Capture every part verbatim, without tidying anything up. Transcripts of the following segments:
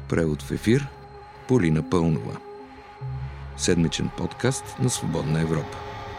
Превод в ефир Полина Пълнова. Седмичен подкаст на Свободна Европа.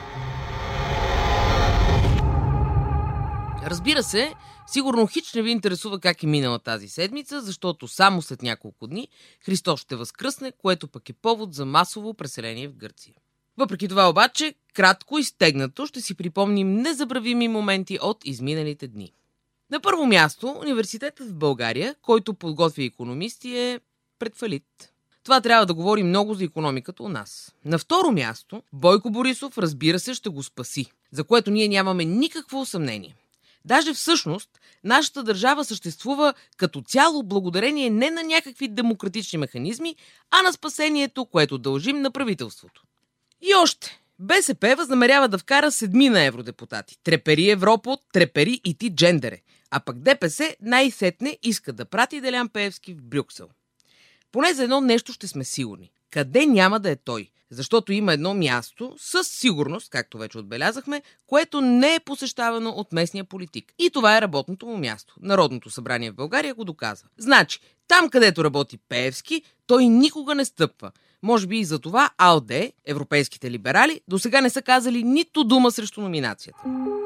Разбира се, сигурно хич не ви интересува как е минала тази седмица, защото само след няколко дни Христос ще възкръсне, което пък е повод за масово преселение в Гърция. Въпреки това обаче, кратко и стегнато ще си припомним незабравими моменти от изминалите дни. На първо място, университетът в България, който подготвя икономисти, е пред фалит. Това трябва да говори много за икономиката у нас. На второ място, Бойко Борисов, разбира се, ще го спаси, за което ние нямаме никакво съмнение. Даже всъщност, нашата държава съществува като цяло благодарение не на някакви демократични механизми, а на спасението, което дължим на правителството. И още, БСП възнамерява да вкара седмина евродепутати. Трепери Европа, трепери и ти джендере. А пък ДПС най-сетне иска да прати Делян Пеевски в Брюксел. Поне за едно нещо ще сме сигурни. Къде няма да е той? Защото има едно място, със сигурност, както вече отбелязахме, което не е посещавано от местния политик. И това е работното му място. Народното събрание в България го доказва. Значи, там където работи Пеевски, той никога не стъпва. Може би и за това АЛД, европейските либерали, досега не са казали нито дума срещу номинацията.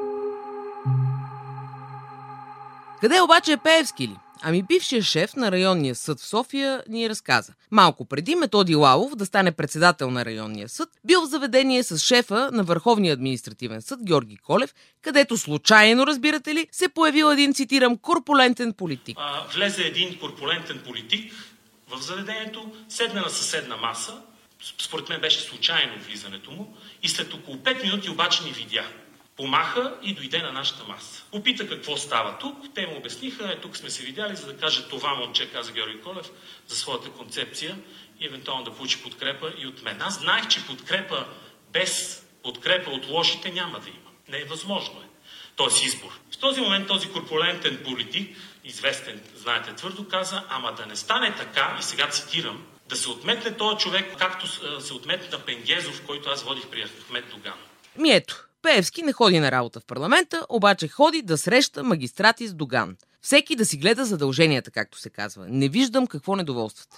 Къде обаче е Пеевски ли? Ами бившият шеф на районния съд в София ни разказа. Малко преди Методи Лалов да стане председател на районния съд, бил в заведение с шефа на Върховния административен съд Георги Колев, където случайно, разбирате ли, се появил един, цитирам, корпулентен политик. А, влезе един корпулентен политик в заведението, седна на съседна маса, според мен беше случайно влизането му, и след около пет минути обаче ни видя. Помаха и дойде на нашата маса. Попита какво става тук, те му обясниха, е, тук сме се видяли, за да каже това момче, каза Георги Колев, за своята концепция и евентуално да получи подкрепа и от мен. Аз знаех, че подкрепа без подкрепа от лошите няма да има. Не е възможно е този избор. В този момент този корпулентен политик, известен, знаете, твърдо каза, ама да не стане така, и сега цитирам, да се отметне този човек, както се отметна Пенгезов, който аз водих при Ахмед Доган. Ми ето, Пеевски не ходи на работа в парламента, обаче ходи да среща магистрати с Доган. Всеки да си гледа задълженията, както се казва. Не виждам какво недоволствате.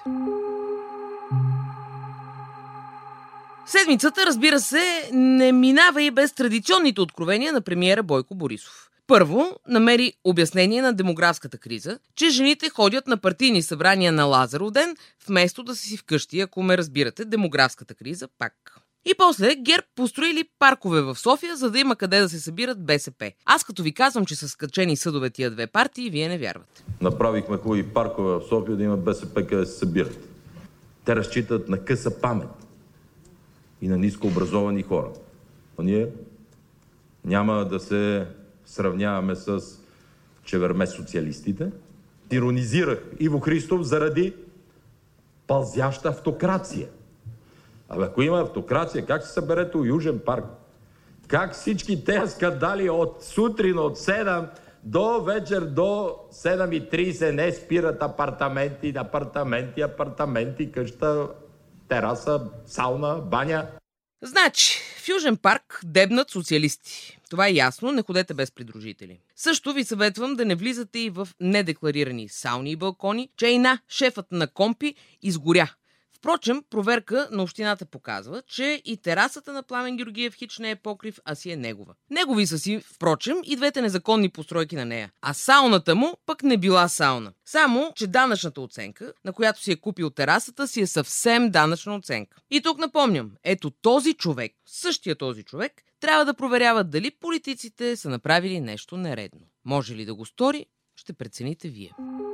Седмицата, разбира се, не минава и без традиционните откровения на премиера Бойко Борисов. Първо, намери обяснение на демографската криза, че жените ходят на партийни събрания на Лазаров ден, вместо да си вкъщи, ако ме разбирате, демографската криза пак. И после ГЕРБ построили паркове в София, за да има къде да се събират БСП. Аз като ви казвам, че са скачени съдове тия две партии, вие не вярвате. Направихме хубави паркове в София, да има БСП къде се събират. Те разчитат на къса памет и на нискообразовани хора. А ние няма да се сравняваме с чеверме социалистите. Иронизирах Иво Христов заради пълзяща автокрация. Абе, ако има автокрация, как се съберете у Южен парк? Как всички тези скандали от сутрин, от седем до вечер до седем и трийсет не спират апартаменти, апартаменти, апартаменти, къща, тераса, сауна, баня? Значи, в Южен парк дебнат социалисти. Това е ясно, не ходете без придружители. Също ви съветвам да не влизате и в недекларирани сауни и балкони, че и на шефът на Компи изгоря. Впрочем, проверка на общината показва, че и терасата на Пламен Георгиев хич не е покрив, а си е негова. Негови са си, впрочем, и двете незаконни постройки на нея. А сауната му пък не била сауна. Само, че данъчната оценка, на която си е купил терасата, си е съвсем данъчна оценка. И тук напомням, ето този човек, същия този човек, трябва да проверява дали политиците са направили нещо нередно. Може ли да го стори, ще прецените вие.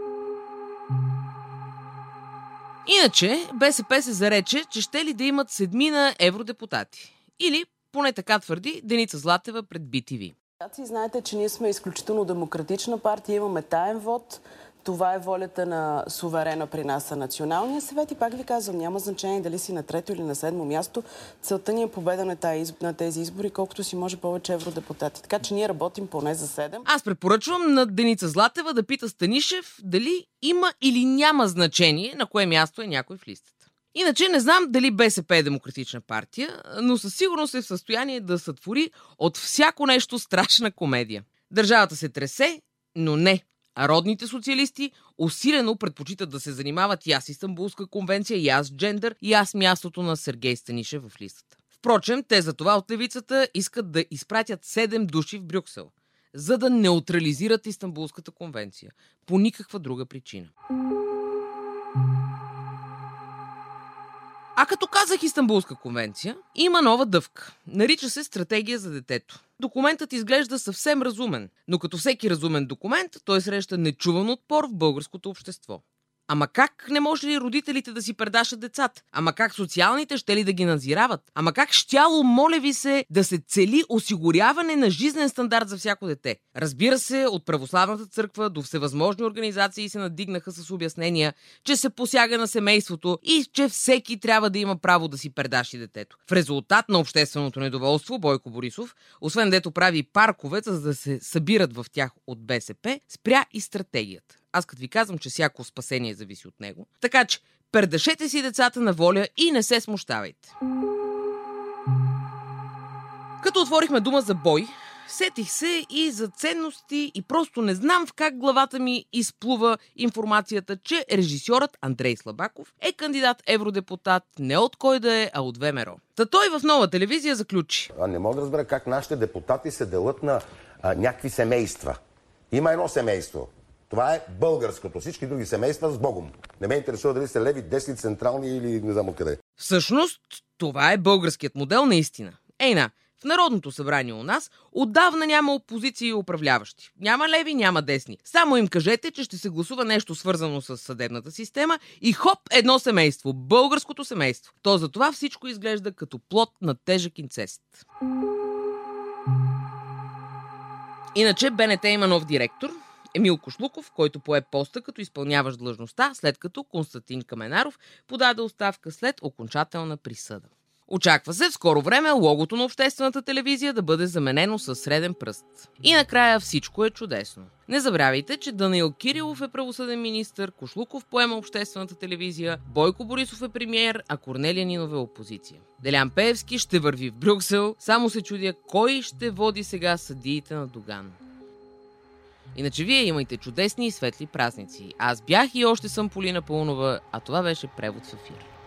Иначе БСП се зарече, че ще ли да имат седмина евродепутати. Или, поне така твърди Деница Златева пред би ти ви. Знаете, че ние сме изключително демократична партия, имаме таен вод. Това е волята на суверена при нас, на Националния съвет. И пак ви казвам, няма значение дали си на трето или на седмо място. Целта ни е победа на тези избори, колкото си може повече евродепутати. Така че ние работим поне за седем. Аз препоръчвам на Деница Златева да пита Станишев дали има или няма значение на кое място е някой в листата. Иначе не знам дали БСП е демократична партия, но със сигурност е в състояние да сътвори от всяко нещо страшна комедия. Държавата се тресе, но не. А родните социалисти усилено предпочитат да се занимават и аз Истанбулска конвенция, и аз джендър, и аз мястото на Сергей Станишев в листата. Впрочем, те за това от левицата искат да изпратят седем души в Брюксел, за да неутрализират Истанбулската конвенция. По никаква друга причина. А като казах Истанбулска конвенция, има нова дъвка. Нарича се Стратегия за детето. Документът изглежда съвсем разумен, но като всеки разумен документ, той среща нечуван отпор в българското общество. Ама как не може ли родителите да си предашат децата? Ама как социалните ще ли да ги надзирават? Ама как щяло, моля ви се, да се цели осигуряване на жизнен стандарт за всяко дете? Разбира се, от православната църква до всевъзможни организации се надигнаха с обяснения, че се посяга на семейството и че всеки трябва да има право да си предаши детето. В резултат на общественото недоволство Бойко Борисов, освен дето прави паркове, за да се събират в тях от БСП, спря и стратегията. Аз като ви казвам, че всяко спасение зависи от него. Така че, предашете си децата на воля и не се смущавайте. Като отворихме дума за бой, сетих се и за ценности и просто не знам в как главата ми изплува информацията, че режисьорът Андрей Слабаков е кандидат евродепутат не от кой да е, а от ВМРО. Та той в Нова телевизия заключи. А не мога да разбера как нашите депутати се делят на а, някакви семейства. Има едно семейство. Това е българското. Всички други семейства с Богом. Не ме интересува дали сте леви, десни, централни или не знам откъде. Всъщност, това е българският модел наистина. Ейна, в Народното събрание у нас отдавна няма опозиция и управляващи. Няма леви, няма десни. Само им кажете, че ще се гласува нещо свързано с съдебната система и хоп, едно семейство. Българското семейство. То за това всичко изглежда като плод на тежък инцест. Иначе БНТ има нов директор – Емил Кошлуков, който пое поста като изпълняващ длъжността, след като Константин Каменаров подаде оставка след окончателна присъда. Очаква се в скоро време логото на обществената телевизия да бъде заменено със среден пръст. И накрая всичко е чудесно. Не забравяйте, че Данаил Кирилов е правосъден министър, Кошлуков поема обществената телевизия, Бойко Борисов е премиер, а Корнелия Нинова е опозиция. Делян Пеевски ще върви в Брюксел, само се чудя кой ще води сега съдиите на Доган. Иначе вие имайте чудесни и светли празници. Аз бях и още съм Полина Паунова, а това беше Превод в ефир.